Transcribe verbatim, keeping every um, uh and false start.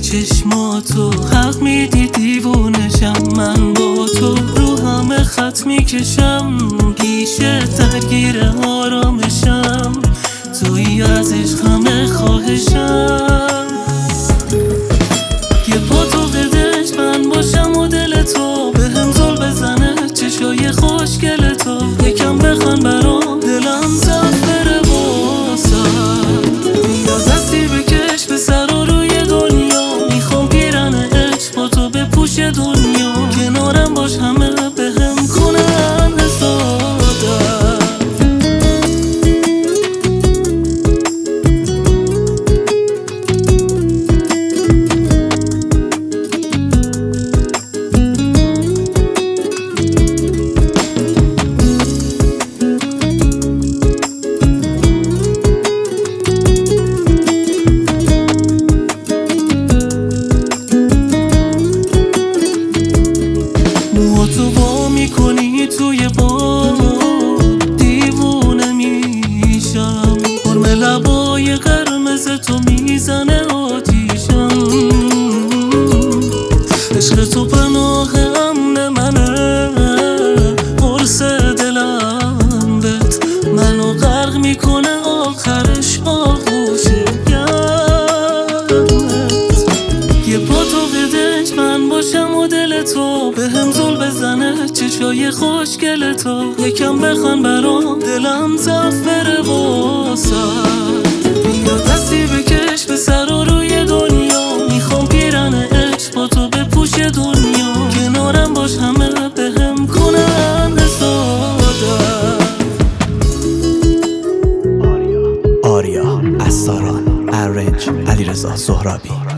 چشماتو حق میدی دیوونشم، من با تو رو همه خط میکشم، پیشه درگیر آرامشم، توی از عشق همه خواهشم. یه پا تو قدش من باشم و دل تو به هم زل بزنه، چشای خوشگل تو یکم بخوان برام، دلم زد بره واسم. بیا دستی بکش به سر و روی دنیا، میخوام پیرن عشق با تو بپوش دنیا، کنارم باش همه به هم کنن حسادم. تو با میکنی توی با دیوونه میشم، حرم لبای قرمز تو میزنه آتیشم، عشق تو پناه امن منه، قرص دلم بهت منو غرق میکنه، آخرش آغوش گرمت. یه پا تو بدش من باشم و دل تو به هم زل بزنه، چشای خوشگل تو یکم بخوان برام، دلم زد بره واسم. بیا دستی بکش به سر و روی دنیا، میخوام پیرن عشق با تو بپوش دنیا، کنارم باش همه به هم کنن حسادم. آریا اساران، ارنج علیرضا سهرابی.